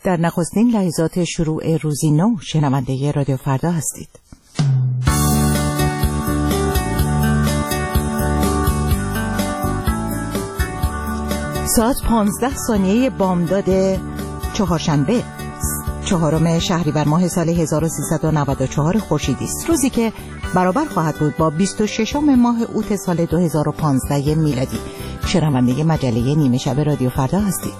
در نخستین لحظات شروع روزی نو شنونده رادیو فردا هستید. ساعت 15 بامداد چهارشنبه 4 شهریور ماه سال 1394 خورشیدی است، روزی که برابر خواهد بود با 26 ماه اوت سال 2015 میلادی. شنونده مجله نیمه شب رادیو فردا هستید.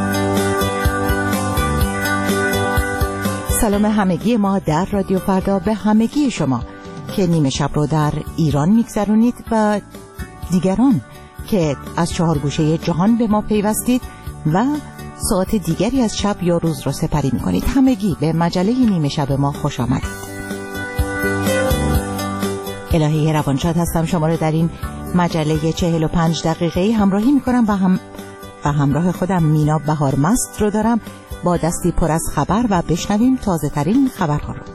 سلام همگی ما در رادیو فردا به همگی شما که نیمه شب رو در ایران میگذرونید و دیگران که از 4 گوشه جهان به ما پیوستید و ساعت دیگری از شب یا روز رو سپری میکنید. همگی به مجله نیمه شب ما خوش آمدید. الهی روانشاد هستم، شما رو در این مجله 45 دقیقه‌ای همراهی میکنم و همراه خودم مینا بهارمست رو دارم با دستی پر از خبر و بشنویم تازه ترین خبرها رو.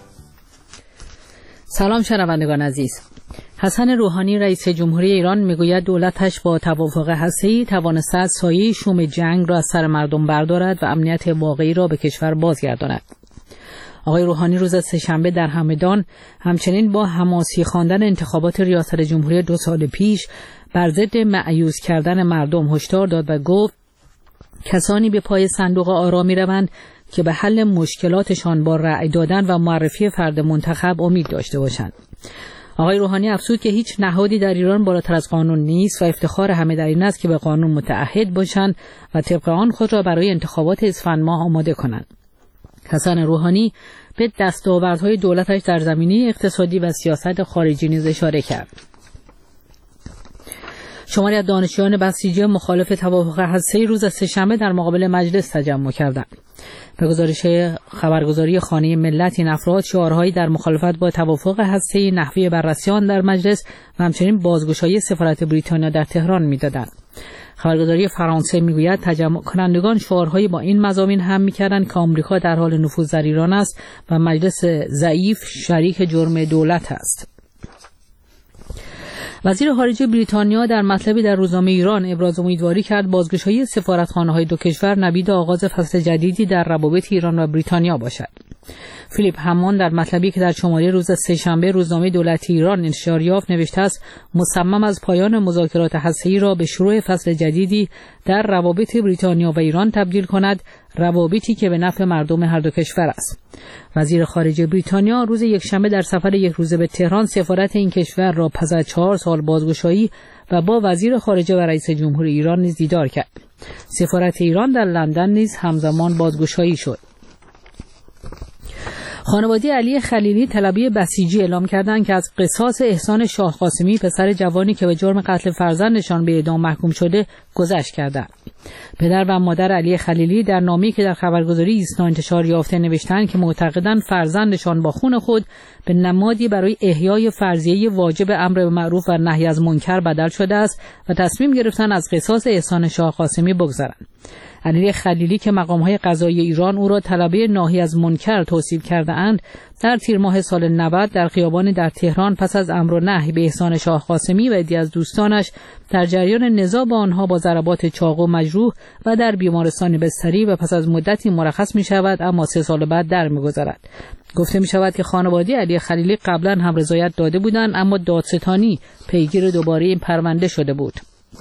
سلام شنوندگان عزیز. حسن روحانی رئیس جمهوری ایران میگوید دولتش با توافق هسته‌ای توانسته است سایه شوم جنگ را از سر مردم بردارد و امنیت واقعی را به کشور بازگرداند. آقای روحانی روز سه‌شنبه در همدان همچنین با حماسی خواندن انتخابات ریاست جمهوری 2 سال پیش بر ضد مأیوس کردن مردم هشدار داد و گفت کسانی به پای صندوق آرا می‌روند که به حل مشکلاتشان با رأی دادن و معرفی فرد منتخب امید داشته باشند. آقای روحانی افزود که هیچ نهادی در ایران بالاتر از قانون نیست و افتخار همه در این است که به قانون متعهد باشند و طبق آن خود را برای انتخابات اسفند ماه آماده کنند. حسن روحانی به دستاوردهای دولتش در زمینه اقتصادی و سیاست خارجی نیز اشاره کرد. شماری از دانشجویان بسیجی مخالف توافق هسته‌ای روز سه‌شنبه در مقابل مجلس تجمع کردند. به گزارش خبرگزاری خانه ملت این افراد شعارهایی در مخالفت با توافق هسته‌ای، نحوه بررسی آن در مجلس و همچنین بازگشایی سفارت بریتانیا در تهران می‌دادند. خبرگزاری فرانسه میگوید تجمع کنندگان شعارهایی با این مضامین هم می‌کردند که آمریکا در حال نفوذ در ایران است و مجلس ضعیف شریک جرم دولت است. وزیر خارجه بریتانیا در مطلبی در روزنامه ایران ابراز امیدواری کرد بازگشایی سفارتخانه‌های دو کشور نوید آغاز فصل جدیدی در روابط ایران و بریتانیا باشد. فیلیپ همان در مطلبی که در شماره روز سه‌شنبه روزنامه دولتی ایران انتشار یافت نوشته است مصمم از پایان مذاکرات هسته‌ای را به شروع فصل جدیدی در روابط بریتانیا و ایران تبدیل کند، روابطی که به نفع مردم هر دو کشور است. وزیر خارجه بریتانیا روز یکشنبه در سفر یک روزه به تهران سفارت این کشور را پس از 4 سال بازگشایی و با وزیر خارجه و رئیس جمهوری ایران نیز دیدار کرد. سفارت ایران در لندن نیز همزمان بازگشایی شد. خانواده علی خلیلی طلبی بسیجی اعلام کردند که از قصاص احسان شاه قاسمی پسر جوانی که به جرم قتل فرزندشان به اعدام محکوم شده گذشت کردند. پدر و مادر علی خلیلی در نامه‌ای که در خبرگزاری ایسنا انتشار یافته نوشتند که معتقدند فرزندشان با خون خود به نمادی برای احیای فرضیه واجب امر به معروف و نهی از منکر بدل شده است و تصمیم گرفتند از قصاص احسان شاه قاسمی بگذرند. علی خلیلی که مقام‌های قضایی ایران او را طلبه ناهی از منکر توصیف کرده‌اند، در تیر ماه سال 90 در خیابانی در تهران پس از امر و نهی به احسان شاه قاسمی و عده‌ای از دوستانش در جریان نزاع با آنها با ضربات چاقو مجروح و در بیمارستان بستری و پس از مدتی مرخص می‌شود، اما 3 سال بعد درمی‌گذرد. گفته می‌شود که خانواده علی خلیلی قبلا هم رضایت داده بودند، اما دادستانی پیگیر دوباره این پرونده شده بود.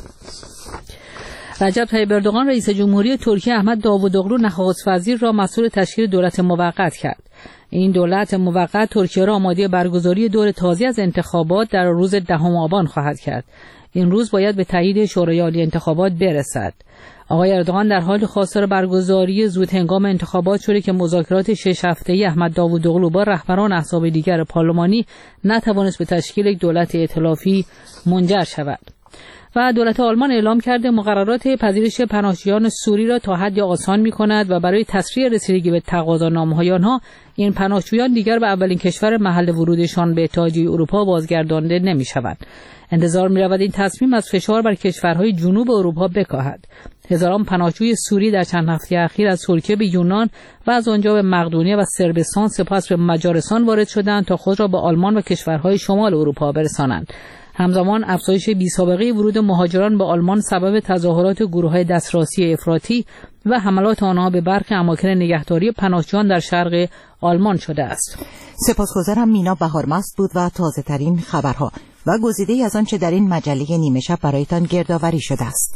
رجب طیب اردوغان رئیس جمهوری ترکیه احمد داوودوغلو نخست وزیر را مسئول تشکیل دولت موقت کرد. این دولت موقت ترکیه را آماده برگزاری دور تازه از انتخابات در روز 10 آبان خواهد کرد. این روز باید به تایید شورای عالی انتخابات برسد. آقای اردوغان در حال خواستار برگزاری زود هنگام انتخابات شده که مذاکرات 6 هفته‌ای احمد داوودوغلو با رهبران احزاب دیگر پارلمانی نتوانست به تشکیل یک دولت ائتلافی منجر شود. و دولت آلمان اعلام کرده مقررات پذیرش پناهجویان سوری را تا حدی آسان می‌کند و برای تسریع رسیدگی به تقاضانامه‌های آنها این پناهجویان دیگر به اولین کشور محل ورودشان به اتحادیه اروپا بازگردانده نمی‌شوند. انتظار می‌رود این تصمیم از فشار بر کشورهای جنوب اروپا بکاهد. هزاران پناهجوی سوری در چند هفته اخیر از ترکیه به یونان و از آنجا به مقدونیه و صربستان سپس به مجارستان وارد شدند تا خود را به آلمان و کشورهای شمال اروپا برسانند. همزمان افزایش بی‌سابقه ورود مهاجران به آلمان سبب تظاهرات گروه‌های دسترسی افراطی و حملات آنها به برخی اماکن نگهداری پناهجویان در شرق آلمان شده است. سپاسگزارم مینا بهارمست بود و تازه ترین خبرها و گزیده‌ای از آنچه در این مجله نیمه شب برایتان گردآوری شده است.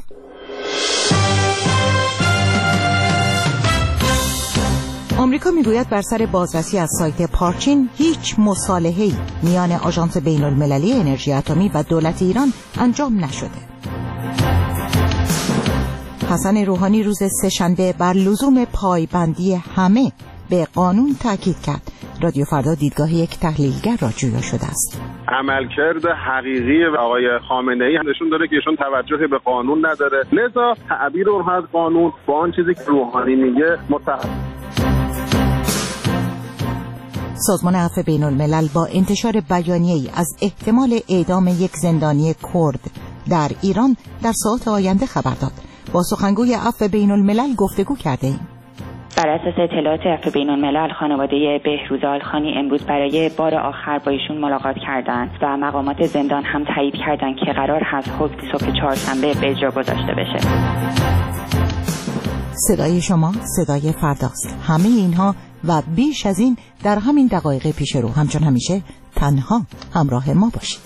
آمریکا میگوید بر سر بازرسی از سایت پارچین هیچ مصالحه‌ای میان آژانس بین‌المللی انرژی اتمی و دولت ایران انجام نشده. حسن روحانی روز سه‌شنبه بر لزوم پایبندی همه به قانون تاکید کرد. رادیو فردا دیدگاه یک تحلیلگر را جویا شده است. عملکرد حقیقی آقای خامنه‌ای نشون داره که ایشون توجه به قانون نداره، لذا تعبیر اونها از قانون با آن چیزی که روحانی میگه سازمان عفو بین‌الملل با انتشار بیانیه‌ای از احتمال اعدام یک زندانی کرد در ایران در ساعات آینده خبر داد. با سخنگوی عفو بین‌الملل گفتگو کرده‌ایم. بر اساس اطلاعات عفو بین‌الملل خانواده بهروز آلخانی امروز برای بار آخر با ایشون ملاقات کردند و مقامات زندان هم تایید کردند که قرار هست حکم صبح چهارشنبه به اجرا گذاشته بشه. صدای شما صدای فرداست. همه اینها و بیش از این در همین دقایق پیش رو. همچون همیشه تنها همراه ما باشید.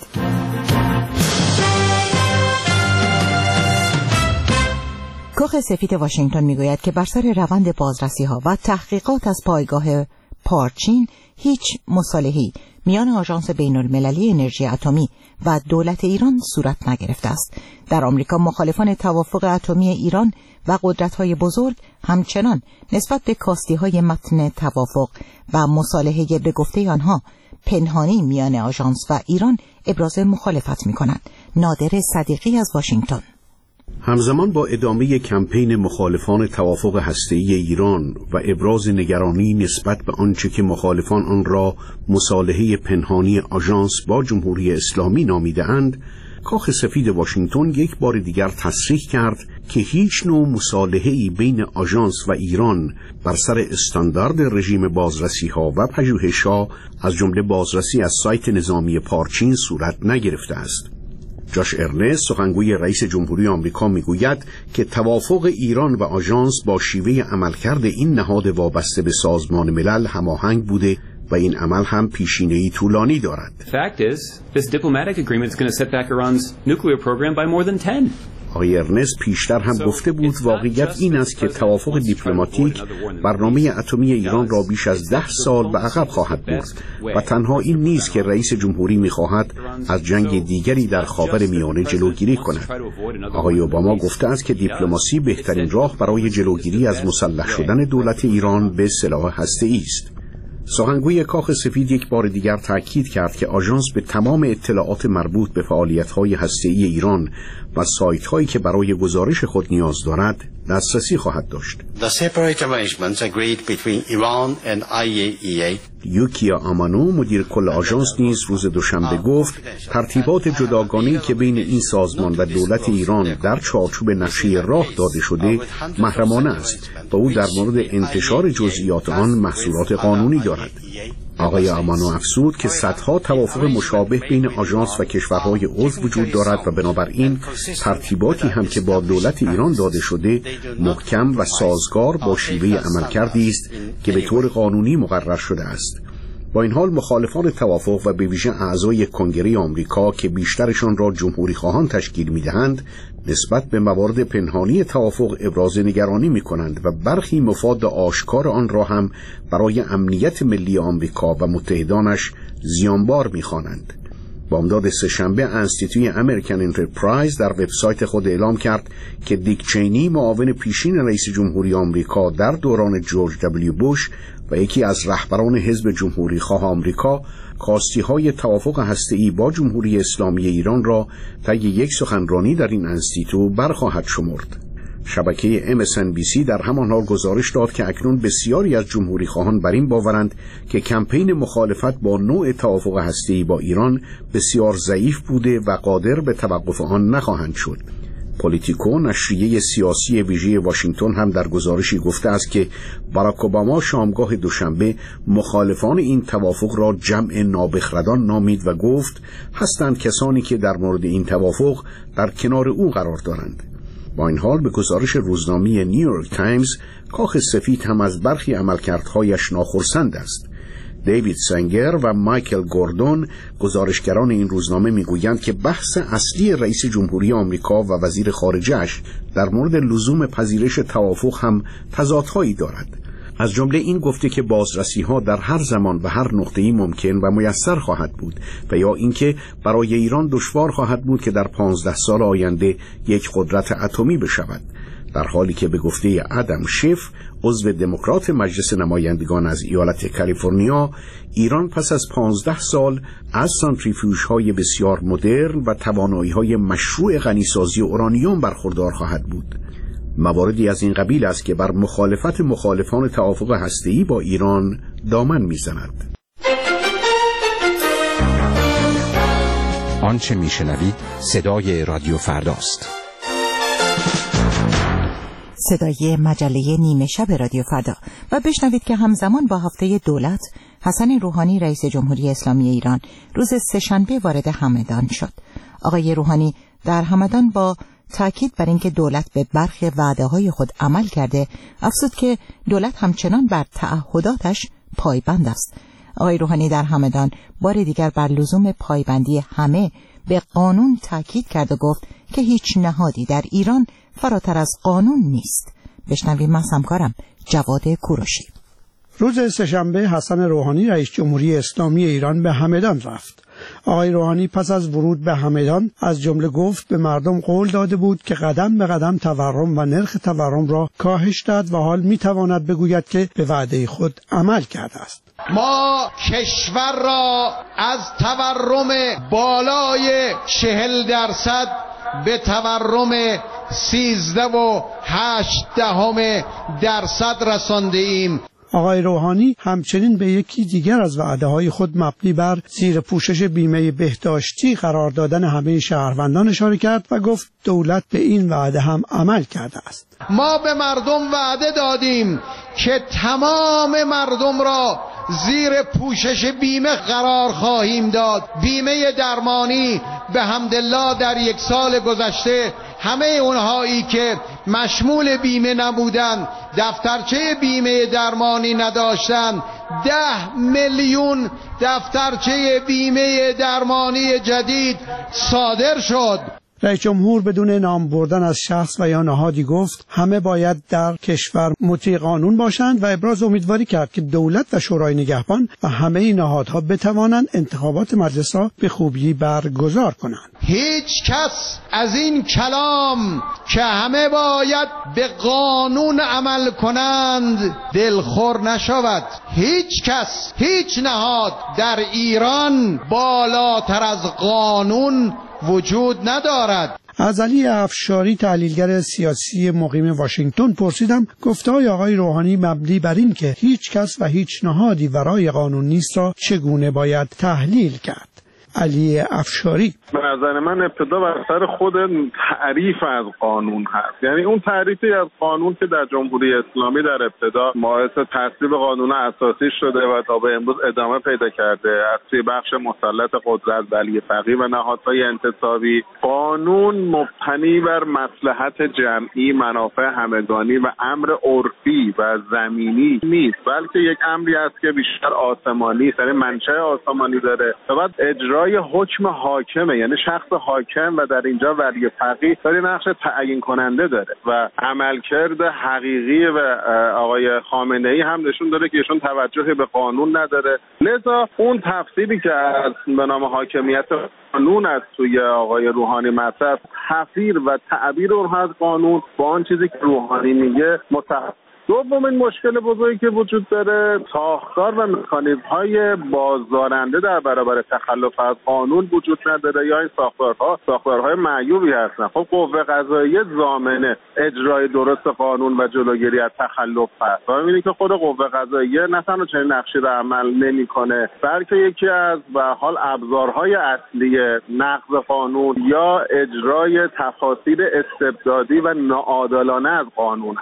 کاخ سفید واشنگتن میگوید که بر سر روند بازرسی‌ها و تحقیقات از پایگاه پارچین هیچ مصالحه‌ای میان آژانس بین‌المللی انرژی اتمی و دولت ایران صورت نگرفته است. در آمریکا مخالفان توافق اتمی ایران و قدرت‌های بزرگ همچنان نسبت به کاستی‌های متن توافق و مصالحه به گفته آنها پنهانی میان آژانس و ایران ابراز مخالفت می‌کنند. نادر صدیقی از واشنگتن. همزمان با ادامه کمپین مخالفان توافق هسته‌ای ایران و ابراز نگرانی نسبت به آنچه که مخالفان آن را مصالحه پنهانی آژانس با جمهوری اسلامی نامیده‌اند، کاخ سفید واشنگتن یک بار دیگر تصریح کرد که هیچ نوع مصالحه‌ای بین آژانس و ایران بر سر استاندارد رژیم بازرسی‌ها و پژوهش‌ها از جمله بازرسی از سایت نظامی پارچین صورت نگرفته است. جاش ارنست سخنگوی رئیس جمهوری آمریکا میگوید که توافق ایران و آژانس با شیوه عملکرد این نهاد وابسته به سازمان ملل هماهنگ بوده و این عمل هم پیشینه‌ای طولانی دارد. Fact is, this diplomatic agreement is going to set back Iran's nuclear program by more than 10. آقای ارنست پیشتر هم گفته بود واقعیت این است که توافق دیپلماتیک برنامه اتمی ایران را بیش از 10 سال به عقب خواهد برد و تنها این نیست که رئیس جمهوری می‌خواهد از جنگ دیگری در خاورمیانه جلوگیری کند. آقای اوباما گفته است که دیپلماسی بهترین راه برای جلوگیری از مسلح شدن دولت ایران به سلاح هسته‌ای است. سخنگوی کاخ سفید یک بار دیگر تأکید کرد که آژانس به تمام اطلاعات مربوط به فعالیت‌های هسته‌ای ایران و سایت‌هایی که برای گزارش خود نیاز دارد دسترسی خواهد داشت. The separate arrangements agreed between Iran and IAEA. یوکیا آمانو مدیر کل آژانس نیز روز دوشنبه گفت ترتیبات جداگانه‌ای که بین این سازمان و دولت ایران در چارچوب نقشه راه داده شده محرمانه است و او در مورد انتشار جزئیات آن محصولات قانونی دارد. آقای آمانو افزود که صدها توافق مشابه بین آژانس و کشورهای عضو وجود دارد و بنابراین ترتیباتی هم که با دولت ایران داده شده محکم و سازگار با شیوه عملکردی است که به طور قانونی مقرر شده است. با این حال مخالفان توافق و به ویژه اعضای کنگره آمریکا که بیشترشان را جمهوری خواهان تشکیل می‌دهند نسبت به موارد پنهانی توافق ابراز نگرانی می‌کنند و برخی مفاد آشکار آن را هم برای امنیت ملی آمریکا و متحدانش زیانبار می‌خوانند. بامداد سه‌شنبه انستیتوی امریکن انترپرایز در وبسایت خود اعلام کرد که دیک چینی معاون پیشین رئیس جمهوری آمریکا در دوران جورج دبلیو بوش و یکی از رهبران حزب جمهوری خواه آمریکا کاستی‌های توافق هسته‌ای با جمهوری اسلامی ایران را طی یک سخنرانی در این انستیتو برخواهد شمرد. شبکه MSNBC در همان حال گزارش داد که اکنون بسیاری از جمهوری خواهان بر این باورند که کمپین مخالفت با نوع توافق هسته‌ای با ایران بسیار ضعیف بوده و قادر به توقف آن نخواهند شد. پولیتیکو نشریه سیاسی ویژه واشنگتن هم در گزارشی گفته است که باراک اوباما شامگاه دوشنبه مخالفان این توافق را جمع نابخردان نامید و گفت هستند کسانی که در مورد این توافق در کنار او قرار دارند. با این حال به گزارش روزنامه نیویورک تایمز، کاخ سفید هم از برخی عملکردهایش ناخرسند است. دیوید سنگر و مایکل گوردون، گزارشگران این روزنامه، میگویند که بحث اصلی رئیس جمهوری آمریکا و وزیر خارجه‌اش در مورد لزوم پذیرش توافق هم تضادهایی دارد. از جمله این گفته که بازرسی‌ها در هر زمان و هر نقطه‌ای ممکن و میسر خواهد بود و یا اینکه برای ایران دشوار خواهد بود که در 15 سال آینده یک قدرت اتمی بشود، در حالی که به گفته ادم شیف، عضو دموکرات مجلس نمایندگان از ایالت کالیفرنیا، ایران پس از 15 سال از سانتریفیوژهای بسیار مدرن و توانایی‌های مشروع غنیسازی اورانیوم برخوردار خواهد بود. مواردی از این قبیل است که بر مخالفت مخالفان توافق هسته‌ای با ایران دامن می‌زند. آنچه میشنوید صدای رادیو فرداست. صدای مجله نیمه شب رادیو فردا. و بشنوید که همزمان با هفته دولت، حسن روحانی رئیس جمهوری اسلامی ایران روز سه‌شنبه وارد همدان شد. آقای روحانی در همدان با تاکید بر اینکه دولت به برخی وعده‌های خود عمل کرده، افزود که دولت همچنان بر تعهداتش پایبند است. آقای روحانی در همدان بار دیگر بر لزوم پایبندی همه به قانون تاکید کرد و گفت که هیچ نهادی در ایران فراتر از قانون نیست. بشنویم از همکارم جواد کوروشی. روز سه‌شنبه حسن روحانی رئیس جمهوری اسلامی ایران به همدان رفت. آقای روحانی پس از ورود به همدان از جمله گفت به مردم قول داده بود که قدم به قدم تورم و نرخ تورم را کاهش داد و حال میتواند بگوید که به وعده خود عمل کرده است. ما کشور را از تورم بالای 40% به تورم 13.8% رسانده ایم. آقای روحانی همچنین به یکی دیگر از وعده‌های خود مبنی بر زیر پوشش بیمه بهداشتی قرار دادن همه شهروندان اشاره کرد و گفت دولت به این وعده هم عمل کرده است. ما به مردم وعده دادیم که تمام مردم را زیر پوشش بیمه قرار خواهیم داد. بیمه درمانی به حمدالله در یک سال گذشته همه اونهایی که مشمول بیمه نبودن، دفترچه بیمه درمانی نداشتن، 10 میلیون دفترچه بیمه درمانی جدید صادر شد. رئیس جمهور بدون نام بردن از شخص و یا نهادی گفت همه باید در کشور مطیع قانون باشند و ابراز امیدواری کرد که دولت و شورای نگهبان و همه نهادها بتوانند انتخابات مجلس را به خوبی برگزار کنند. هیچ کس از این کلام که همه باید به قانون عمل کنند دلخور نشود. هیچ کس، هیچ نهاد در ایران بالاتر از قانون وجود ندارد. از علی افشاری تحلیلگر سیاسی مقیم واشنگتن پرسیدم گفته‌های آقای روحانی مبنی بر این که هیچ کس و هیچ نهادی ورای قانون نیست را چگونه باید تحلیل کرد. علی افشاری: به نظر من ابتدا بر سر خود تعریف از قانون هست. یعنی اون تعریفی از قانون که در جمهوری اسلامی در ابتدا باعث تصویب قانون اساسی شده و تا به امروز ادامه پیدا کرده از سوی بخش مسلط قدرت ولی فقیه و نهادهای انتصابی، قانون مبتنی بر مصلحت جمعی، منافع همگانی و امر عرفی و زمینی نیست، بلکه یک امری است که بیشتر آسمانی است، یعنی منشأ آسمانی داره و بعد اجرای حکم حاکمه، یعنی شخص حاکم و در اینجا ولی فقیه داره نقش تعیین کننده داره و عملکرد حقیقی و آقای خامنه‌ای هم نشون داره که ایشون توجه به قانون نداره. لذا اون تفسیری که از به نام حاکمیت قانون از سوی آقای روحانی مطرح، تفسیر و تعبیر اون از قانون با آن چیزی که روحانی میگه متفاوته. دومین مشکل بزرگی که وجود داره، ساختار و مکانیزم‌های بازدارنده در برابر تخلف از قانون وجود نداره یا این ساختارهای معیوبی هستن. خب قوه قضاییه ضامن اجرای درست قانون و جلوگیری از تخلف هست. و می‌بینید که خود قوه قضاییه نه تنها چنین نقشی را عمل نمی‌کنه، بلکه یکی از به حال ابزارهای اصلی نقض قانون یا اجرای تفاسیر استبدادی و ناعادلانه از قانون هست.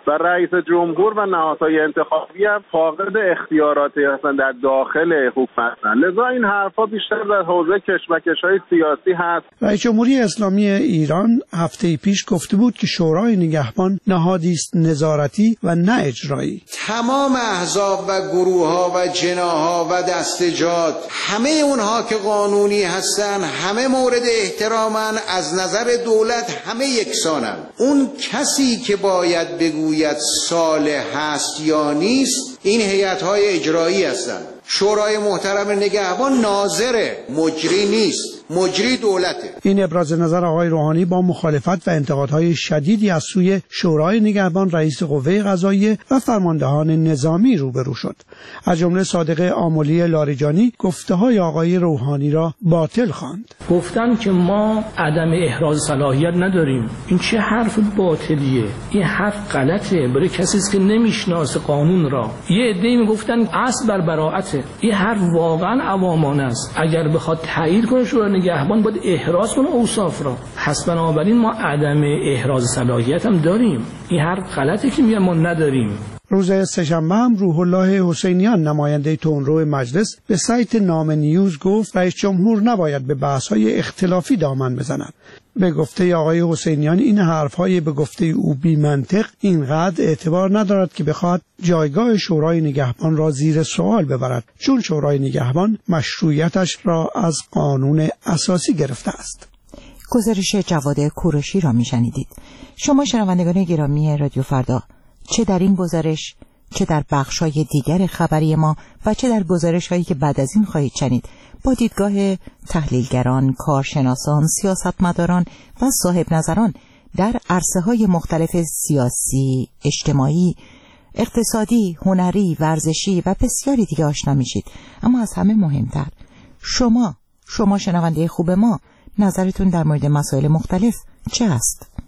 و رئیس جمهور و نهادهای انتخابی هم فاقد اختیاراتی هستن در داخل حکومت. لذا این حرفا بیشتر در حوزه کشمکش‌های سیاسی هست. رئیس جمهوری اسلامی ایران هفته پیش گفته بود که شورای نگهبان نهادی است نظارتی و نه اجرایی. تمام احزاب و گروه‌ها و جناح‌ها و دستجات، همه اونها که قانونی هستن، همه مورد احترامن، از نظر دولت همه یکسانن. اون کسی که باید بگوید صالح هست یا نیست این هیئت‌های اجرایی هستن. شورای محترم نگهبان ناظره، مجری نیست، مجری دولته. این ابراز نظر آقای روحانی با مخالفت و انتقادهای شدیدی از سوی شورای نگهبان، رئیس قوه قضاییه و فرماندهان نظامی روبرو شد. از جمله صادق آملی لاریجانی گفته‌های آقای روحانی را باطل خواند. گفتن که ما عدم احراز صلاحیت نداریم. این چه حرف باطلیه؟ این حرف غلطه برای کسی که نمیشناسه قانون را. یه عده‌ای میگفتن اصل بر براءت. این حرف واقعا عوامانه است. اگر بخواد تایید کنه شورای نگهبان باید احراز کنه اوصاف را. پس بنابراین ما عدم احراز صلاحیت هم داریم. این حرف غلطه که میگن ما نداریم. روز سه‌شنبه هم روح الله حسینیان نماینده تندرو مجلس به سایت نام نیوز گفت رئیس جمهور نباید به بحث‌های اختلافی دامن بزند. به گفته آقای حسینیان این حرف‌های به گفته او بی منطق اینقدر اعتبار ندارد که بخواد جایگاه شورای نگهبان را زیر سوال ببرد، چون شورای نگهبان مشروعیتش را از قانون اساسی گرفته است. گزارش جواد کوروشی را میشنیدید. شما شنوندگان گرامی رادیو فردا، چه در این گزارش، چه در بخش‌های دیگر خبری ما و چه در گزارش‌هایی که بعد از این خواهید شنید، با دیدگاه تحلیلگران، کارشناسان، سیاستمداران و صاحب نظران در عرصه‌های مختلف سیاسی، اجتماعی، اقتصادی، هنری، ورزشی و بسیاری دیگه آشنا میشید. اما از همه مهمتر، شما شنونده خوب ما، نظرتون در مورد مسائل مختلف چه است؟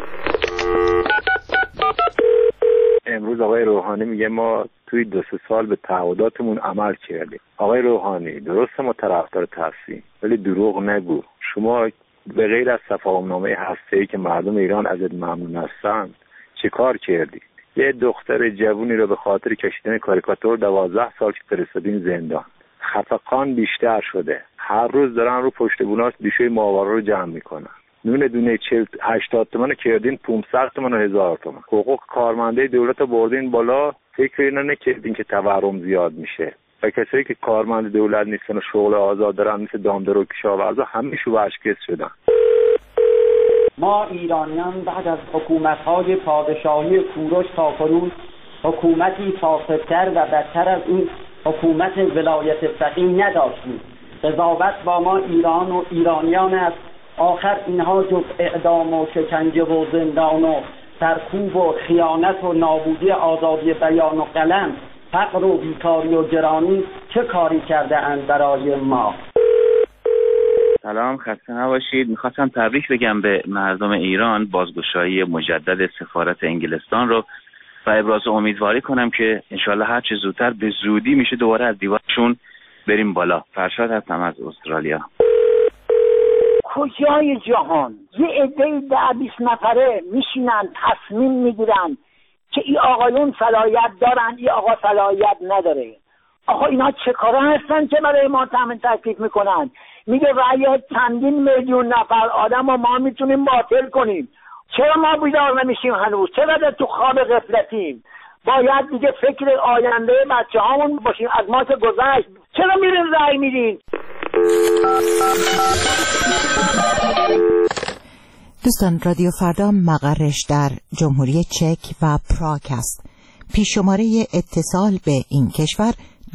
امروز آقای روحانی میگه ما توی 2-3 سال به تعهداتمون عمل کردیم. آقای روحانی درسته ما طرفدار تحسین، ولی دروغ نگو. شما به غیر از تفاهم‌نامه هسته‌ای که مردم ایران ازت ممنون هستن چه کار کردی؟ یه دختر جوونی رو به خاطر کشیدن کاریکاتور 12 سال که فرستادین زندان. خفقان بیشتر شده. هر روز دارن رو پشت بوناش بیشوی ماورا رو جمع میکنن. نون دونه 80 تومن کردین 500 تومن و 1000 تومن. حقوق کارمنده دولت رو بردین بالا، فکر اینا نکردین که تورم زیاد میشه. و کسایی که کارمند دولت نیستن و شغل آزاد دارن مثل دامدار و کشاورزا همه شو اشکست شدن. ما ایرانیان بعد از حکومت‌های پادشاهی کوروش تا کنون حکومتی فاسدتر و بدتر از این حکومت ولایت فقیه نداشتیم. قضاوت با ما ایران و ایرانیان است. آخر اینها جز اعدام و شکنجه و زندان و سرکوب و خیانت و نابودی آزادی بیان و قلم، فقر و بیکاری و گرانی چه کاری کرده اند برای ما؟ سلام، خسته نباشید. میخواستم تبریک بگم به مردم ایران بازگشایی مجدد سفارت انگلستان رو و ابراز امیدواری کنم که انشالله هر چه زودتر به زودی میشه دوباره از دیوارشون بریم بالا. فرشاد هستم از استرالیا. کجای جهان یه عده‌ای 10-20 نفره میشینن تصمیم میگیرن که این آقایون صلاحیت دارن، این آقا صلاحیت نداره. آقا اینا چه کارا هستن که برای ما تامین تکلیف میکنن؟ میگه رأی چندین میلیون نفر آدم رو ما میتونیم باطل کنیم. چرا ما بیدار نمیشیم هنوز؟ چرا تو خواب غفلتیم؟ باید دیگه فکر آینده بچه هامون باشیم. از ما که گذشت چرا میرین رأی میدین؟ دوستان، رادیو فردا مقرش در جمهوری چک و پراگ است. پیش شماره اتصال به این کشور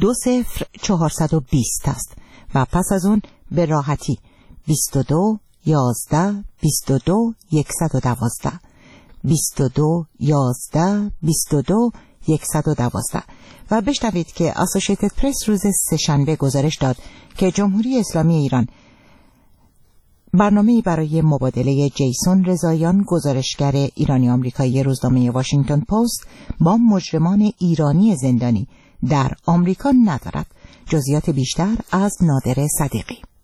20420 است و پس از اون به راحتی 22 11 22 112 22 11 22 112 و بشنوید که اسوسییتد پرس روز سه‌شنبه گزارش داد که جمهوری اسلامی ایران برنامه‌ای برای مبادله جیسون رضاییان، گزارشگر ایرانی آمریکایی روزنامه واشنگتن پست، با مجرمان ایرانی زندانی در آمریکا ندارد. جزئیات بیشتر از نادر صدیقی.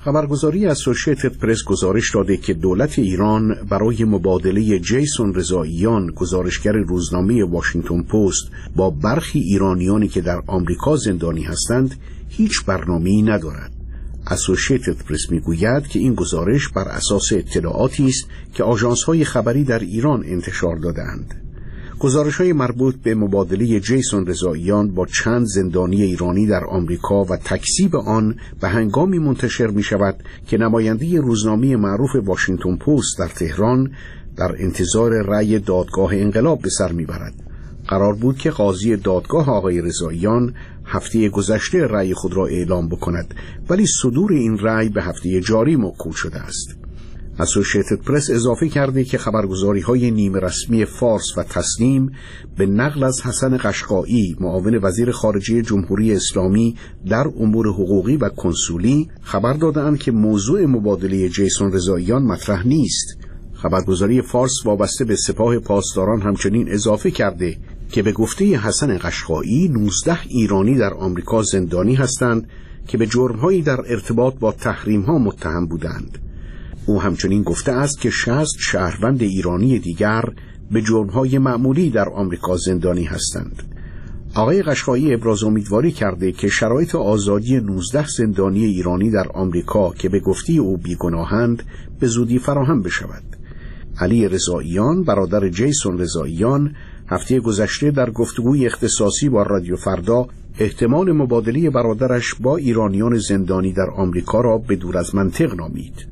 خبرگزاری اسوسییتد پرس گزارش داده که دولت ایران برای مبادله جیسون رضاییان، گزارشگر روزنامه واشنگتن پست، با برخی ایرانیانی که در آمریکا زندانی هستند هیچ برنامه‌ای ندارد. اسوسییتد پرس میگوید که این گزارش بر اساس اطلاعاتی است که آژانس‌های خبری در ایران انتشار داده‌اند. گزارش‌های مربوط به مبادله جیسون رضاییان با چند زندانی ایرانی در آمریکا و تکذیب آن به هنگامی منتشر می‌شود که نماینده روزنامه معروف واشنگتن پست در تهران در انتظار رأی دادگاه انقلاب به سر می‌برد. قرار بود که قاضی دادگاه آقای رضاییان هفته گذشته رأی خود را اعلام بکند، ولی صدور این رأی به هفته جاری موکول شده است. اسوسییتد پرس اضافه کرده که خبرگزاری‌های نیمه رسمی فارس و تسنیم به نقل از حسن قشقایی، معاون وزیر خارجه جمهوری اسلامی در امور حقوقی و کنسولی، خبر دادند که موضوع مبادله جیسون رضاییان مطرح نیست. خبرگزاری فارس وابسته به سپاه پاسداران همچنین اضافه کرده که به گفته حسن قشقایی 19 ایرانی در آمریکا زندانی هستند که به جرم‌هایی در ارتباط با تحریم‌ها متهم بودند. او همچنین گفته است که 60 شهروند ایرانی دیگر به جرم‌های معمولی در آمریکا زندانی هستند. آقای قشقایی ابراز امیدواری کرده که شرایط آزادی 19 زندانی ایرانی در آمریکا که به گفته او بیگناهند به زودی فراهم بشود. علی رضاییان، برادر جیسون رضاییان، هفته گذشته در گفتگوی اختصاصی با رادیو فردا احتمال مبادله برادرش با ایرانیان زندانی در آمریکا را به دور از منطق نامید.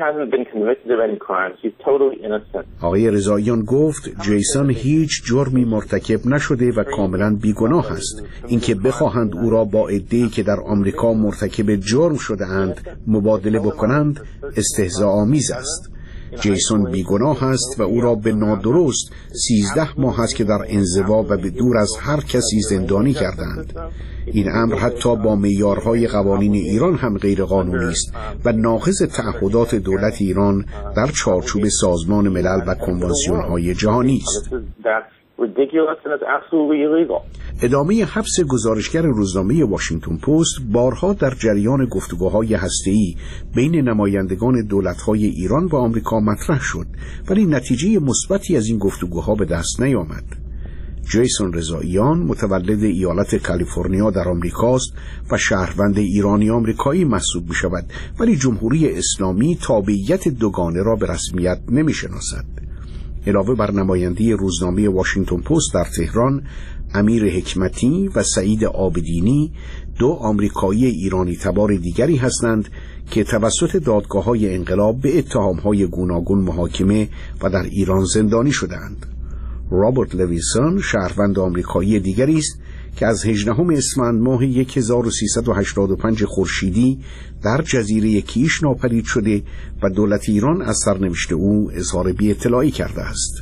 آقای رضاییان گفت جیسون هیچ جرمی مرتکب نشده و کاملا بیگناه است. اینکه بخواهند او را با عده‌ای که در آمریکا مرتکب جرم شده اند مبادله بکنند استهزاء‌آمیز است. جیسون بیگناه است و او را به نادرست 13 ماه است که در انزوا و به دور از هر کسی زندانی کردند. این امر حتی با معیارهای قوانین ایران هم غیر قانونی است و ناقض تعهدات دولت ایران در چارچوب سازمان ملل و کنوانسیون‌های جهانی است. ادامه حبس گزارشگر روزنامه واشنگتن پست بارها در جریان گفتگوهای هسته‌ای بین نمایندگان دولت‌های ایران و آمریکا مطرح شد، ولی نتیجه مثبتی از این گفتگوها به دست نیامد. جیسون رضاییان متولد ایالت کالیفرنیا در آمریکاست و شهروند ایرانی آمریکایی محسوب می‌شود، ولی جمهوری اسلامی تابعیت دوگانه را به رسمیت نمی‌شناسد. علاوه بر نماینده روزنامه واشنگتن پست در تهران، امیر حکمتی و سعید عابدینی، 2 آمریکایی ایرانی تبار دیگری هستند که توسط دادگاه‌های انقلاب به اتهام‌های گوناگون محاکمه و در ایران زندانی شدند. رابرت لویسون شهروند آمریکایی دیگری است که از 18 اسفند ماه 1385 خورشیدی در جزیره کیش ناپدید شده و دولت ایران از سرنوشت او اظهار بی‌اطلاعی کرده است.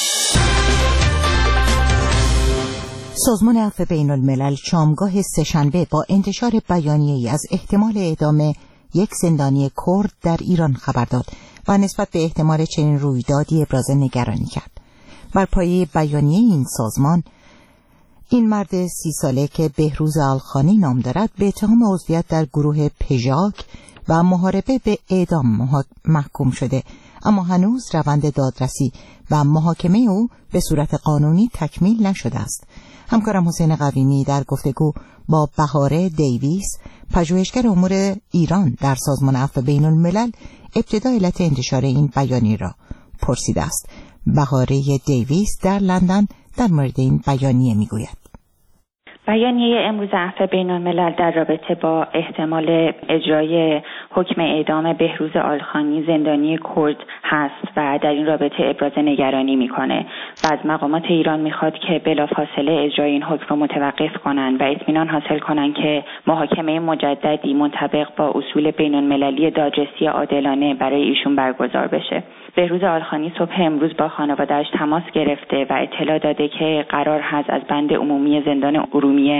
سازمان عفو بین الملل شامگاه سه‌شنبه با انتشار بیانیه‌ای از احتمال اعدام یک زندانی کرد در ایران خبر داد و نسبت به احتمال چنین رویدادی ابراز نگرانی کرد. بر پایه بیانیه این سازمان، این مرد 30 ساله که بهروز آلخانی نام دارد به اتهام عضویت در گروه پژاک و محاربه به اعدام محکوم شده، اما هنوز روند دادرسی و محاکمه او به صورت قانونی تکمیل نشده است. همکارم حسین قویمی در گفتگو با بهاره دیویس، پژوهشگر امور ایران در سازمان عفو بین الملل، ابتدا علت انتشار این بیانیه را پرسیده است. بهاره دیویس در لندن در مورد این بیانیه میگوید. بیانیه امروز عفو بین الملل در رابطه با احتمال اجرای حکم اعدام بهروز آلخانی زندانی کرد هست و در این رابطه ابراز نگرانی میکنه و از مقامات ایران میخواد که بلافاصله اجرای این حکم رو متوقف کنن و اطمینان حاصل کنن که محاکمه مجددی منطبق با اصول بین المللی دادرسی عادلانه برای ایشون برگزار بشه. بهروز آلخانی صبح امروز با خانواده‌اش تماس گرفته و اطلاع داده که قرار هست از بند عمومی زندان ارومیه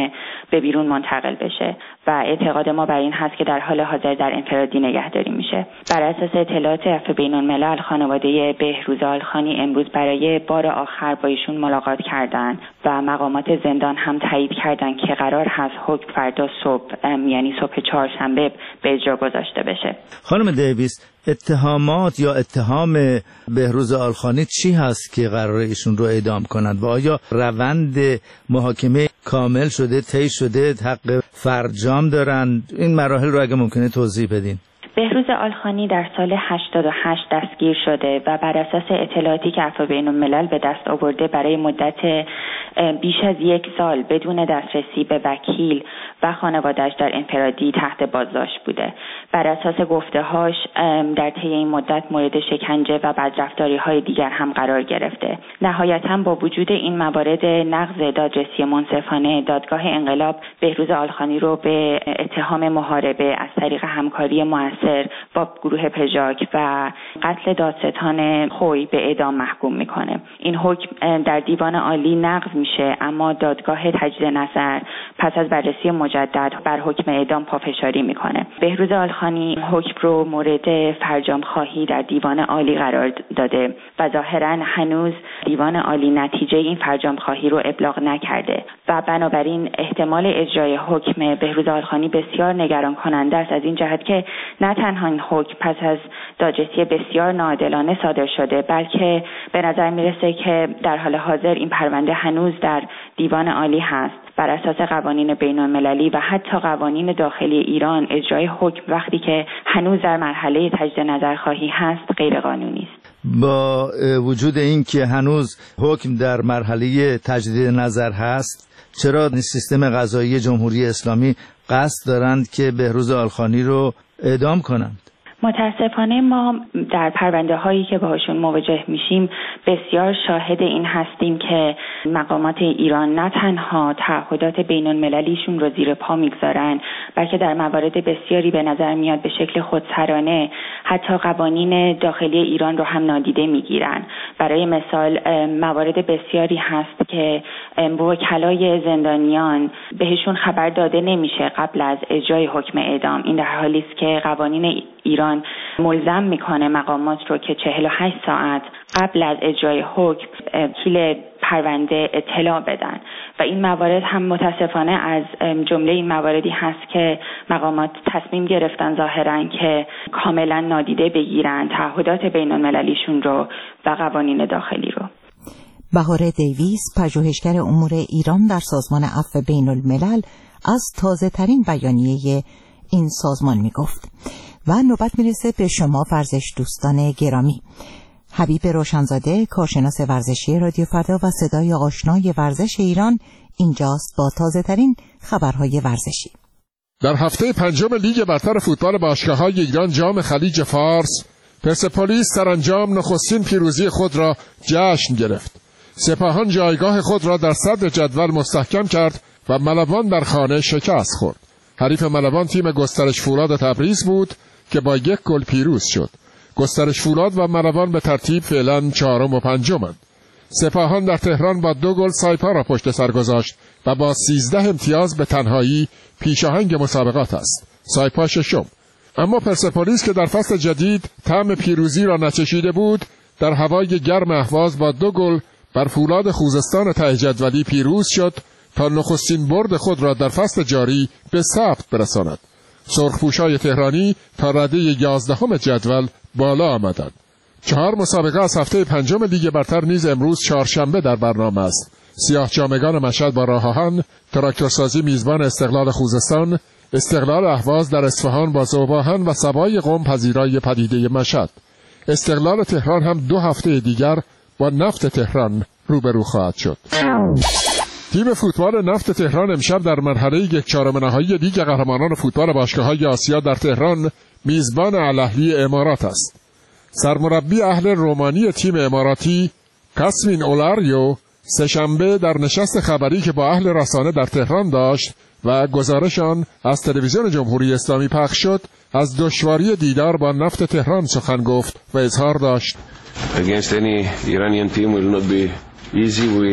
به بیرون منتقل بشه و اعتقاد ما بر این هست که در حال حاضر در انفرادی نگهداری میشه. بر اساس اطلاعات عفو بین‌الملل خانواده بهروز آلخانی امروز برای بار آخر با ایشون ملاقات کردند و مقامات زندان هم تایید کردند که قرار هست حکم فردا صبح یعنی صبح چهارشنبه به اجرا گذاشته بشه. خانم دیویس، اتهامات یا اتهام بهروز آلخانی چی هست که قراره ایشون رو اعدام کنند و آیا روند محاکمه کامل شده، طی شده، حق فرجام دارند؟ این مراحل رو اگه ممکنه توضیح بدین. بهروز آلخانی در سال 88 دستگیر شده و بر اساس اطلاعاتی که عفو بین‌الملل به دست آورده برای مدت بیش از 1 سال بدون دسترسی به وکیل و خانواده‌اش در انفرادی تحت بازداشت بوده. بر اساس گفته‌هاش در طی این مدت مورد شکنجه و بدرفتاری‌های دیگر هم قرار گرفته. نهایتاً با وجود این موارد نقض دادرسی منصفانه، دادگاه انقلاب بهروز آلخانی رو به اتهام محاربه از طریق همکاری مؤثر با گروه پژاک و قتل دادستان خوی به اعدام محکوم میکنه. این حکم در دیوان عالی نقض میشه، اما دادگاه تجدید نظر پس از بررسی مجدد بر حکم اعدام پافشاری میکنه. بهروز آلخانی حکم رو مورد فرجام خواهی در دیوان عالی قرار داده و ظاهرا هنوز دیوان عالی نتیجه این فرجام خواهی رو ابلاغ نکرده و بنابراین احتمال اجرای حکم بهروز آلخانی بسیار نگران کننده است، از این جهت که نه تنها این حکم پس از دادرسی بسیار ناعادلانه صادر شده، بلکه به نظر میرسه که در حال حاضر این پرونده هنوز در دیوان عالی هست. بر اساس قوانین بین‌المللی و حتی قوانین داخلی ایران اجرای حکم وقتی که هنوز در مرحله تجدید نظرخواهی هست غیر قانونی است. با وجود این که هنوز حکم در مرحله تجدید نظر هست، چرا سیستم قضایی جمهوری اسلامی قصد دارند که بهروز آلخانی رو اعدام کنند؟ متاسفانه ما در پرونده هایی که باهاشون مواجه میشیم بسیار شاهد این هستیم که مقامات ایران نه تنها تعهدات بین المللیشون رو زیر پا میگذارن، بلکه در موارد بسیاری به نظر میاد به شکل خودسرانه حتی قوانین داخلی ایران رو هم نادیده میگیرن. برای مثال موارد بسیاری هست که وکلای زندانیان بهشون خبر داده نمیشه قبل از اجرای حکم اعدام. این در حالی است که قوانین ایران ملزم میکنه مقامات رو که 48 ساعت قبل از اجرای حکم وکیل پرونده اطلاع بدن و این موارد هم متاسفانه از جمله این مواردی هست که مقامات تصمیم گرفتن ظاهرا که کاملا نادیده بگیرن تعهدات بین المللیشون رو و قوانین داخلی رو. بهار دیویس، پژوهشگر امور ایران در سازمان عفو بین الملل، از تازه ترین بیانیه این سازمان می گفت. و نوبت میرسه به شما ورزش دوستان گرامی. حبیب روشنزاده، کارشناس ورزشی رادیو فردا و صدای آشنای ورزش ایران، اینجاست با تازه ترین خبرهای ورزشی. در هفته پنجم لیگ برتر فوتبال باشگاه‌های ایران جام خلیج فارس، پرسپولیس سرانجام نخستین پیروزی خود را جشن گرفت. سپاهان جایگاه خود را در صدر جدول مستحکم کرد و ملوان در خانه شکست خورد. حریف ملوان تیم گسترش فولاد تبریز بود که با 1 گل پیروز شد. گسترش فولاد و ملوان به ترتیب فعلا 4م و 5م‌اند. سپاهان در تهران با 2 گل سایپا را پشت سر گذاشت و با 13 امتیاز به تنهایی پیشاهنگ مسابقات است. سایپا 6م. اما پرسپولیس که در فصل جدید طعم پیروزی را نچشیده بود، در هوای گرم اهواز با 2 گل بر فولاد خوزستان ته جدولی پیروز شد تا نخستین برد خود را در فصل جاری به ثبت برساند. سرخپوشای تهرانی تا رده 11م جدول بالا آمدند. 4 مسابقه از هفته پنجم لیگ برتر نیز امروز چهارشنبه در برنامه است. سیاه‌جامگان مشهد با راه آهن، تراکتورسازی میزبان استقلال خوزستان، استقلال اهواز در اصفهان با ذوب‌آهن و سوای قم پذیرای پدیده مشهد. استقلال تهران هم 2 هفته دیگر با نفت تهران روبرو خواهد شد. تیم فوتبال نفت تهران امشب در مرحله 1/4 نهایی لیگ قهرمانان فوتبال باشگاه‌های آسیا در تهران میزبان الاهلی امارات است. سرمربی اهل رومانی تیم اماراتی کاسمین اولاریو سه‌شنبه در نشست خبری که با اهل رسانه در تهران داشت و گزارش آن از تلویزیون جمهوری اسلامی پخش شد، از دشواری دیدار با نفت تهران سخن گفت و اظهار داشت: Against any Iranian team will not be easy. We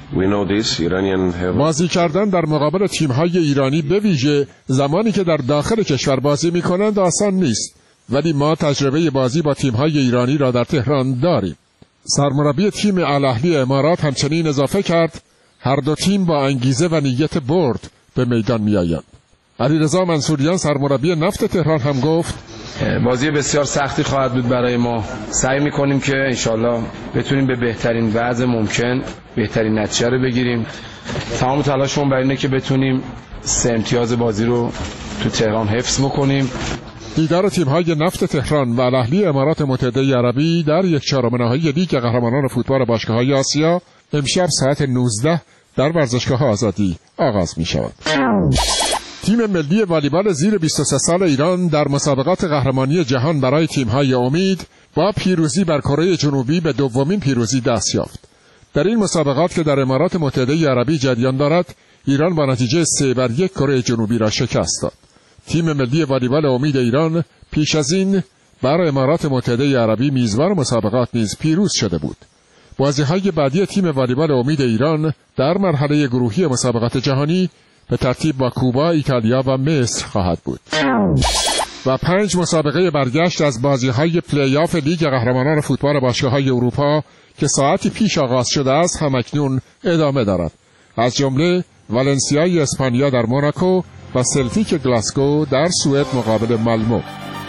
بازی کردن در مقابل تیم‌های ایرانی به ویژه زمانی که در داخل کشور بازی می‌کنند آسان نیست، ولی ما تجربه بازی با تیم‌های ایرانی را در تهران داریم. سرمربی تیم الاهلی امارات همچنین اضافه کرد هر دو تیم با انگیزه و نیت برد به میدان می‌آیند. علیرضا منصوریان سرمربی نفت تهران هم گفت بازی بسیار سختی خواهد بود برای ما. سعی می‌کنیم که انشالله بتونیم به بهترین وضع ممکن بهترین نتیجه رو بگیریم. تمام تلاشمون بر اینه که بتونیم 3 امتیاز بازی رو تو تهران حفظ بکنیم. دیدار تیم‌های نفت تهران و الاهلی امارات متحده عربی در 1/4 نهایی لیگ قهرمانان فوتبال باشگاه‌های آسیا امشب ساعت 19 در ورزشگاه آزادی آغاز می‌شود. تیم ملی والیبال زیر 23 سال ایران در مسابقات قهرمانی جهان برای تیم‌های امید با پیروزی بر کره جنوبی به دومین پیروزی دست یافت. در این مسابقات که در امارات متحده عربی جریان دارد، ایران با نتیجه 3-1 کره جنوبی را شکست داد. تیم ملی والیبال امید ایران پیش از این بر امارات متحده عربی میزبان مسابقات نیز پیروز شده بود. بازی‌های بعدی تیم والیبال امید ایران در مرحله گروهی مسابقات جهانی به ترتیب با کوبا، ایتالیا و مصر خواهد بود. و 5 مسابقه برگشت از بازی‌های پلی آف لیگ قهرمانان فوتبال باشگاه‌های اروپا که ساعتی پیش آغاز شده است همکنون ادامه دارد. از جمله والنسیای اسپانیا در موناکو و سلتیک گلاسگو در سوئد مقابل مالمو.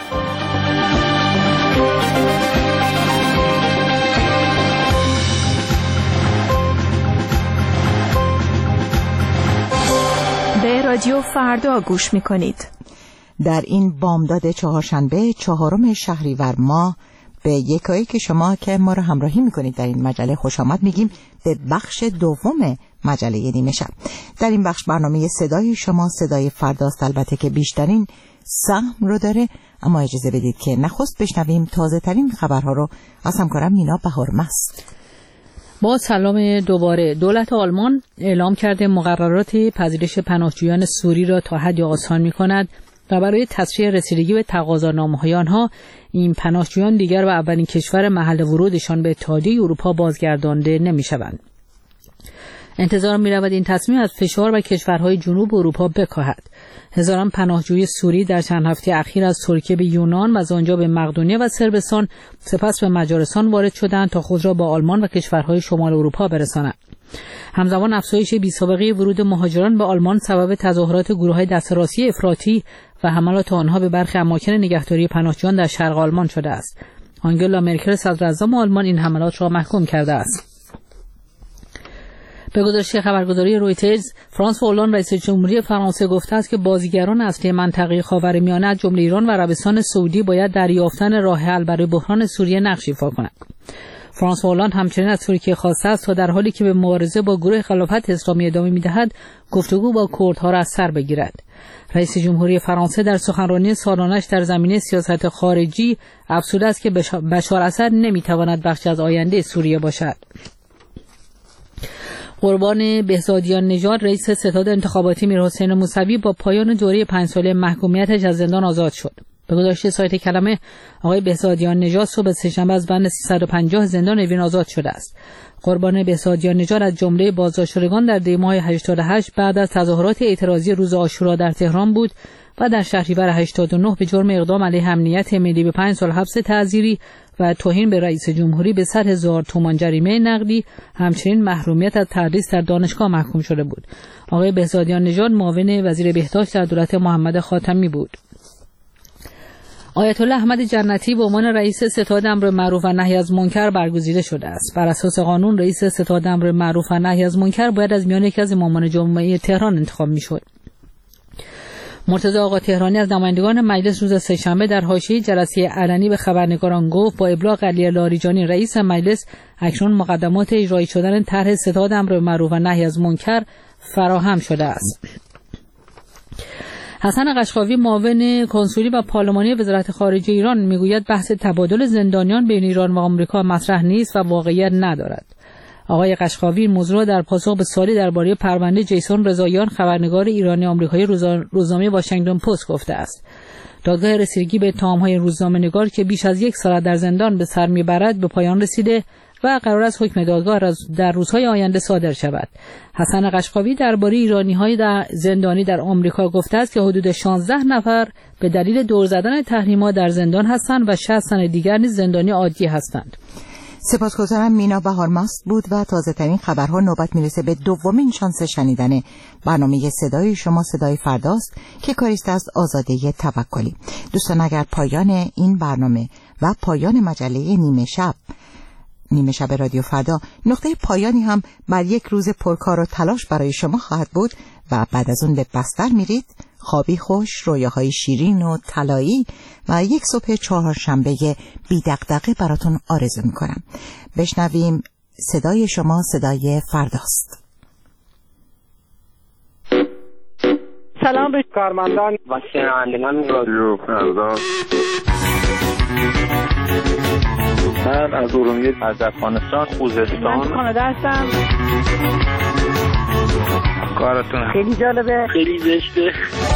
به رادیو فردا گوش می‌کنید. در این بامداد چهارشنبه 4 شهریور ماه به یکایی که شما که ما را همراهی میکنید در این مجله خوش آمد میگیم به بخش دوم مجله نیمه شب. در این بخش برنامه صدای شما صدای فرداست، البته که بیشترین سهم رو داره، اما اجازه بدید که نخست بشنویم تازه ترین خبرها رو از همکارم مینا بهارمست. با سلام دوباره، دولت آلمان اعلام کرده مقررات پذیرش پناهجویان سوری را تا حدی آسان می‌کند و برای تسریع رسیدگی به تقاضانامه‌های آنها این پناهجویان دیگر به اولین کشور محل ورودشان به اتحادیه اروپا بازگردانده نمی‌شوند. انتظار می‌رود این تصمیم از فشار و کشورهای جنوب اروپا بکاهد. هزاران پناهجوی سوری در چند هفته اخیر از ترکیه به یونان و از آنجا به مقدونیه و صربستان سپس به مجارستان وارد شدند تا خود را با آلمان و کشورهای شمال اروپا برسانند. همزمان افزایش بی‌سابقه ورود مهاجران به آلمان سبب تظاهرات گروه‌های دست راستی افراطی و حملات آنها به برخی اماکن نگهداری پناهجویان در شرق آلمان شده است. آنگلا مرکل صدراعظم آلمان این حملات را محکوم کرده است. به گزارش خبرگزاری رویترز، فرانسوا هولند رئیس جمهوری فرانسه گفته است که بازیگران اصلی منطقه خاورمیانه از جمله ایران و عربستان سعودی باید در یافتن راه حل برای بحران سوریه نقش ایفا کنند. فرانسوا هولند همچنین از ترکیه خواسته است تا در حالی که به مبارزه با گروه خلافت اسلامی ادامه می‌دهد، گفتگو با کردها را از سر بگیرد. رئیس جمهوری فرانسه در سخنرانی سالانه‌اش در زمینه سیاست خارجی افزوده است که بشار اسد نمی‌تواند بخشی از آینده سوریه باشد. قربان بهزادیان نژاد رئیس ستاد انتخاباتی میرحسین موسوی با پایان دوره 5 ساله محکومیتش از زندان آزاد شد. به گزارش سایت کلمه، آقای بهزادیان نژاد صبح سه‌شنبه از بند 350 زندان اوین آزاد شده است. قربان بهزادیان نژاد از جمله بازداشتشدگان در دی ماه 88 بعد از تظاهرات اعتراضی روز عاشورا در تهران بود و در شهریور 89 به جرم اقدام علیه امنیت ملی به 5 سال حبس تعزیری و توهین به رئیس جمهوری به 100,000 تومان جریمه نقدی، همچنین محرومیت از تدریس در دانشگاه محکوم شده بود. آقای بهزادیان نژاد معاون وزیر بهداشت در دولت محمد خاتمی بود. آیت الله احمد جنتی به عنوان رئیس ستاد امر معروف و نهی از منکر برگزیده شده است. بر اساس قانون رئیس ستاد امر معروف و نهی از منکر باید از میان یکی از امامان جمعه تهران انتخاب می‌شد. مرتضی آقا تهرانی از نمایندگان مجلس روز سه‌شنبه در حاشیه جلسه علنی به خبرنگاران گفت با ابلاغ علی لاریجانی رئیس مجلس اکنون مقدمات اجرایی شدن طرح ستاد امر معروف و نهی از منکر فراهم شده است. حسن قشقاوی معاون کنسولی و پارلمانی وزارت خارجه ایران میگوید بحث تبادل زندانیان بین ایران و آمریکا مطرح نیست و واقعیت ندارد. آقای قشقاوی این موضوع را در پاسخ به سوالی درباره پرونده جیسون رضاییان خبرنگار ایرانی آمریکایی روزنامه واشنگتن پست گفته است. دادگاه رسیدگی به اتهام‌های روزنامه‌نگار که بیش از 1 سال در زندان به سر میبرد به پایان رسیده، و قرار است حکم دادگاه در روزهای آینده صادر شود. حسن قشقاوی درباره ایرانی‌های زندانی در آمریکا گفته است که حدود 16 نفر به دلیل دور زدن تحریم‌ها در زندان هستند و 60 تن دیگر نیز زندانی عادی هستند. سپاسگزارم. مینا بهارمست بود و تازه ترین خبرها. نوبت میرسه به دومین شانس شنیدن برنامه صدای شما، صدای فرداست که کاریست از آزاده توکلی. دوستان اگر پایان این برنامه و پایان مجله نیمه شب رادیو فردا نقطه پایانی هم بر یک روز پرکار و تلاش برای شما خواهد بود و بعد از اون به بستر میرید، خوابی خوش، رویاهای شیرین و طلایی و یک صبح چهارشنبه بی دغدغه براتون آرزو میکنم. بشنویم صدای شما، صدای فرداست. سلام به کارمندان و شنوندگان رادیو فردا. من از ارومیه، از افغانستان، خوزستان، من کانادا هستم. کارتون خیلی جالبه، خیلی زشته.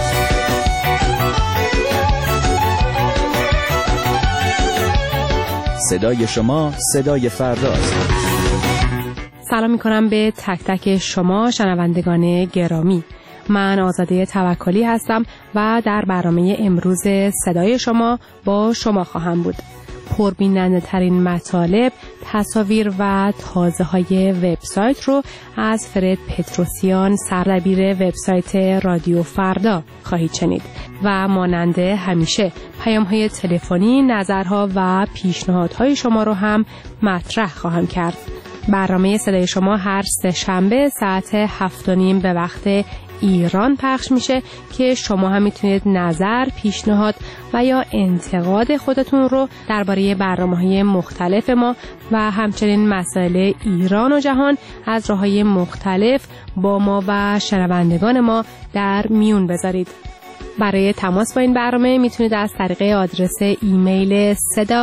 صدای شما، صدای فرداست. سلام میکنم به تک تک شما شنوندگان گرامی. من آزاده توکلی هستم و در برنامه امروز صدای شما با شما خواهم بود. پربیننده ترین مطالب، تصاویر و تازه های وبسایت رو از فرد پتروسیان، سردبیر وبسایت رادیو فردا خواهید شنید و مانند همیشه پیام های تلفنی، نظرها و پیشنهادهای شما رو هم مطرح خواهم کرد. برنامه صدای شما هر سه شنبه ساعت 7:30 به وقت ایران پخش میشه که شما هم میتونید نظر، پیشنهاد و یا انتقاد خودتون رو درباره برنامه‌های مختلف ما و همچنین مسائل ایران و جهان از راه‌های مختلف با ما و شنوندگان ما در میون بذارید. برای تماس با این برنامه میتونید از طریق آدرس ایمیل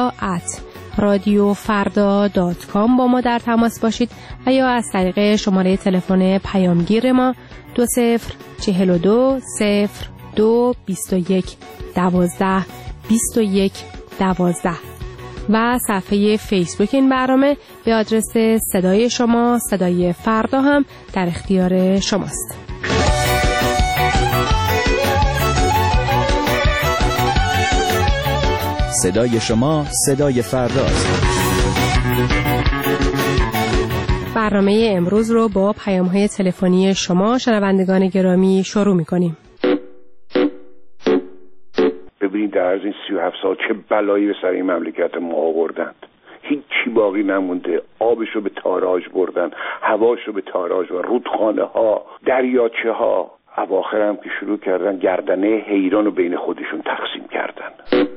sada@radiofarda.com با ما در تماس باشید و یا از طریق شماره تلفن پیامگیر ما 2042 02 21 12 21 12 و صفحه فیسبوک این برنامه به آدرس صدای شما، صدای فردا هم در اختیار شماست. صدای شما، صدای فرداست. برنامه امروز رو با پیام‌های تلفنی شما شنوندگان گرامی شروع می‌کنیم. ببینید در از این 37 سال چه بلایی به سر این مملکت ما آوردند. هیچی باقی نمونده. آبش رو به تاراج بردن، هواش رو به تاراج و رودخانه ها، دریاچه ها. اواخر هم که شروع کردن گردنه حیران رو بین خودشون تقسیم کردن.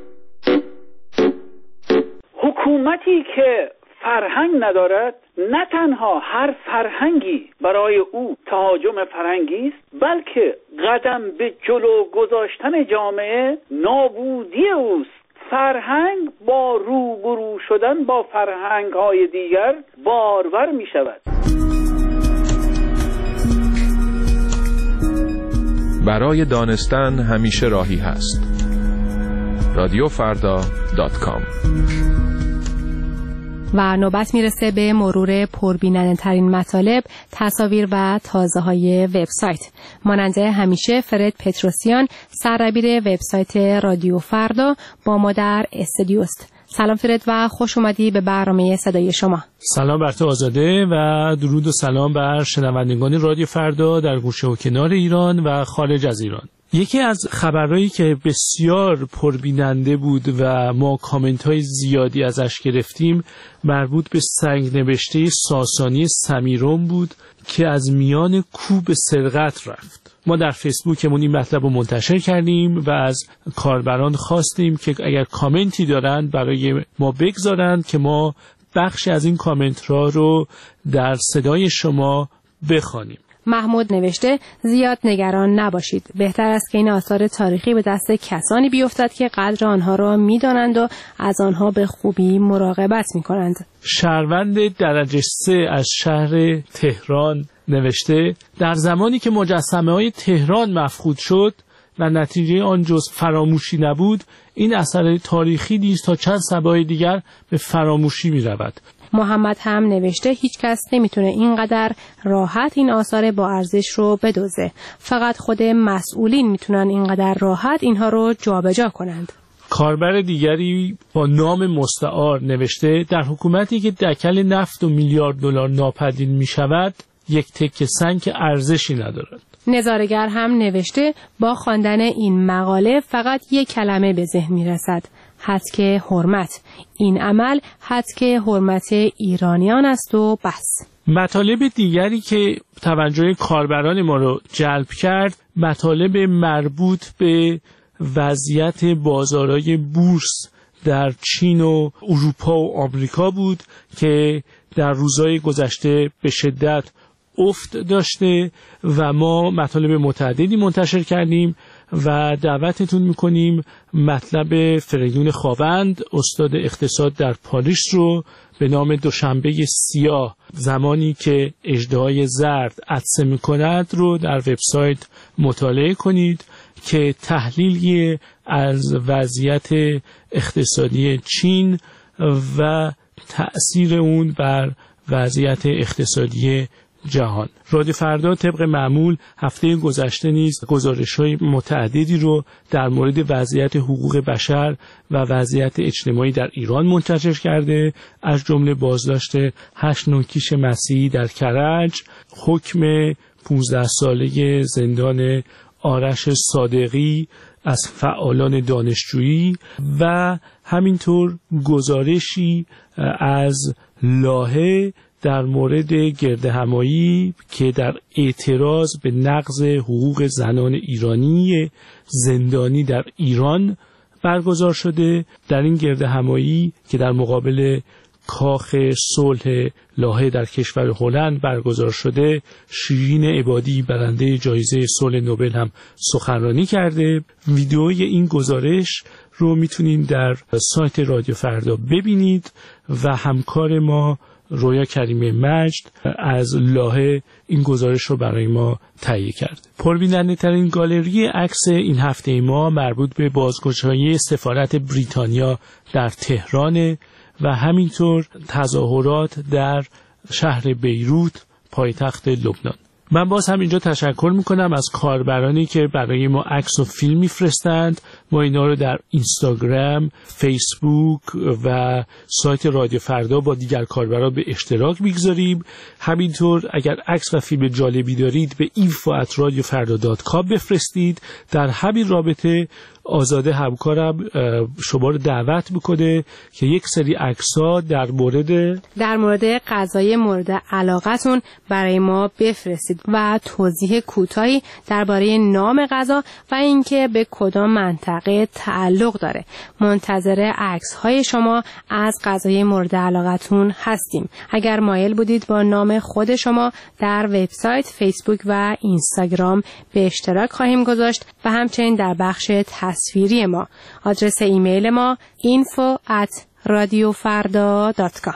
حکومتی که فرهنگ ندارد نه تنها هر فرهنگی برای او تهاجم فرهنگی است، بلکه قدم به جلو گذاشتن جامعه نابودی اوست. فرهنگ با روبرو شدن با فرهنگ‌های دیگر بارور می شود. برای دانستن همیشه راهی هست. radiofarda.com. و نوبت میرسه به مرور پربیننده ترین مطالب، تصاویر و تازه های وبسایت. مانند همیشه فرد پتروسیان، سردبیر وبسایت رادیو فردا با ما در استودیوست. سلام فرد و خوش اومدی به برنامه صدای شما. سلام بر تو آزاده و درود و سلام بر شنوندگان رادیو فردا در گوشه و کنار ایران و خارج از ایران. یکی از خبرهایی که بسیار پربیننده بود و ما کامنت های زیادی ازش گرفتیم مربوط به سنگ نوشته ساسانی سمیرون بود که از میان کوه به سرقت رفت. ما در فیسبوکمون این مطلب رو منتشر کردیم و از کاربران خواستیم که اگر کامنتی دارند برای ما بگذارند که ما بخش از این کامنت رو در صدای شما بخوانیم. محمود نوشته زیاد نگران نباشید. بهتر است که این آثار تاریخی به دست کسانی بیفتد که قدر آنها را می‌دانند و از آنها به خوبی مراقبت می‌کنند. شهروند درجه 3 از شهر تهران نوشته در زمانی که مجسمه‌های تهران مفقود شد و نتیجه آن جز فراموشی نبود، این اثر تاریخی نیز تا چند صبای دیگر به فراموشی می‌رود. محمد هم نوشته هیچ کس نمیتونه اینقدر راحت این آثار با ارزش رو بدزده. فقط خود مسئولین میتونن اینقدر راحت اینها رو جابجا کنند. کاربر دیگری با نام مستعار نوشته در حکومتی که دکل نفت و میلیارد دلار ناپدید میشود یک تکه سنگ ارزشی ندارد. نظارگر هم نوشته با خواندن این مقاله فقط یک کلمه به ذهن میرسد: حتک حرمت. این عمل حتک حرمت ایرانیان است و بس. مطالب دیگری که توجه کاربران ما رو جلب کرد مطالب مربوط به وضعیت بازارهای بورس در چین و اروپا و آمریکا بود که در روزهای گذشته به شدت افت داشته و ما مطالب متعددی منتشر کردیم و دعوتتون میکنیم مطلب فریدون خاوند استاد اقتصاد در پاریس رو به نام دوشنبه سیاه، زمانی که اژدهای زرد عطسه میکند رو در وبسایت مطالعه کنید که تحلیلی از وضعیت اقتصادی چین و تأثیر اون بر وضعیت اقتصادی جهان. رادیو فردا طبق معمول هفته گذشته نیز گزارش‌های متعددی رو در مورد وضعیت حقوق بشر و وضعیت اجتماعی در ایران منتشر کرده، از جمله بازداشت 8 نوکیش مسیحی در کرج، حکم 15 ساله زندان آرش صادقی از فعالان دانشجویی و همینطور گزارشی از لاهه در مورد گردهمایی که در اعتراض به نقض حقوق زنان ایرانی زندانی در ایران برگزار شده. در این گردهمایی که در مقابل کاخ صلح لاهه در کشور هلند برگزار شده، شیرین عبادی برنده جایزه صلح نوبل هم سخنرانی کرده. ویدیوی این گزارش رو میتونید در سایت رادیو فردا ببینید و همکار ما رویا کریمی مجد از لاهه این گزارش رو برای ما تهیه کرد. پربیننده ترین گالری عکس این هفته ما مربوط به بازگشایی سفارت بریتانیا در تهران و همینطور تظاهرات در شهر بیروت پایتخت لبنان. من باز هم اینجا تشکر میکنم از کاربرانی که برای ما عکس و فیلم میفرستند. ما اینا رو در اینستاگرام، فیسبوک و سایت رادیو فردا با دیگر کاربران به اشتراک میگذاریم. همینطور اگر عکس و فیلم جالبی دارید به info@radiofarda.com بفرستید. در همین رابطه آزاده همکارم شما رو دعوت میکنه که یک سری عکس‌ها در مورد غذای مورد علاقتون برای ما بفرستید و توضیح کوتاهی درباره نام غذا و اینکه به کدام منطقه تعلق داره. منتظر عکس‌های شما از غذای مورد علاقتون هستیم. اگر مایل بودید با نام خود شما در وبسایت، فیسبوک و اینستاگرام به اشتراک خواهیم گذاشت و همچنین در بخش تصویری ما. آدرس ایمیل ما info@radiofarda.com.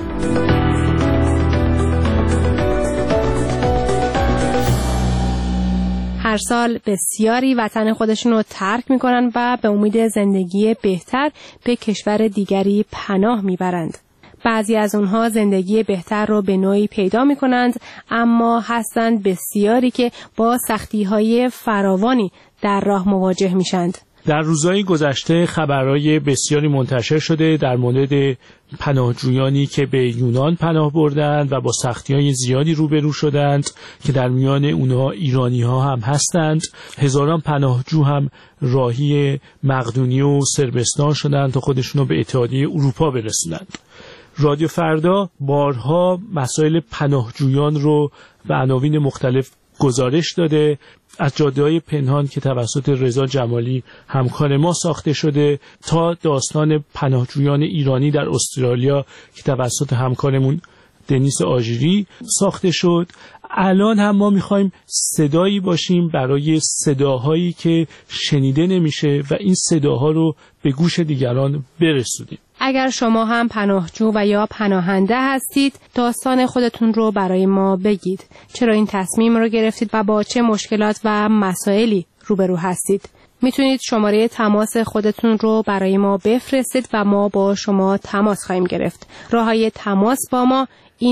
هر سال بسیاری وطن خودشون رو ترک میکنن و به امید زندگی بهتر به کشور دیگری پناه میبرند. بعضی از اونها زندگی بهتر رو به نوعی پیدا میکنند، اما هستند بسیاری که با سختی‌های فراوانی در راه مواجه میشند. در روزهای گذشته خبرهای بسیاری منتشر شده در مورد پناهجویانی که به یونان پناه بردند و با سختی‌های زیادی روبرو شدند که در میان اونها ایرانی‌ها هم هستند. هزاران پناهجو هم راهی مقدونیه و صربستان شدند تا خودشونو به اتحادیه اروپا برسونند. رادیو فردا بارها مسائل پناهجویان رو به عناوین مختلف گزارش داده، از جاده‌های پنهان که توسط رضا جمالی همکار ما ساخته شده تا داستان پناهجویان ایرانی در استرالیا که توسط همکارمون دنیس آژیری ساخته شد. الان هم ما میخوایم صدایی باشیم برای صداهایی که شنیده نمیشه و این صداها رو به گوش دیگران برسونیم. اگر شما هم پناهجو و یا پناهنده هستید، داستان خودتون رو برای ما بگید. چرا این تصمیم رو گرفتید و با چه مشکلات و مسائلی روبرو هستید؟ میتونید شماره تماس خودتون رو برای ما بفرستید و ما با شما تماس خواهیم گرفت. راههای تماس با ما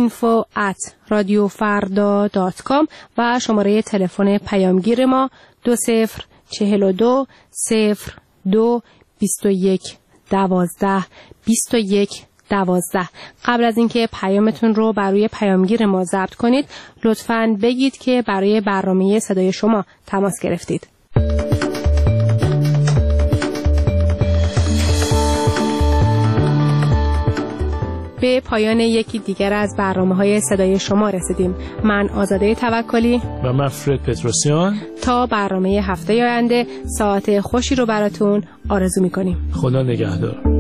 info@radiofarda.com و شماره تلفن پیامگیر ما 2042 02 21 12 21 12. قبل از اینکه پیامتون رو بر روی پیامگیر ما ضبط کنید لطفاً بگید که برای برنامه صدای شما تماس گرفتید. به پایان یکی دیگر از برنامه‌های صدای شما رسیدیم. من آزاده توکلی و من فرد پتروسیان تا برنامه هفته آینده ساعت خوشی رو براتون آرزو می‌کنیم. خدا نگهدار.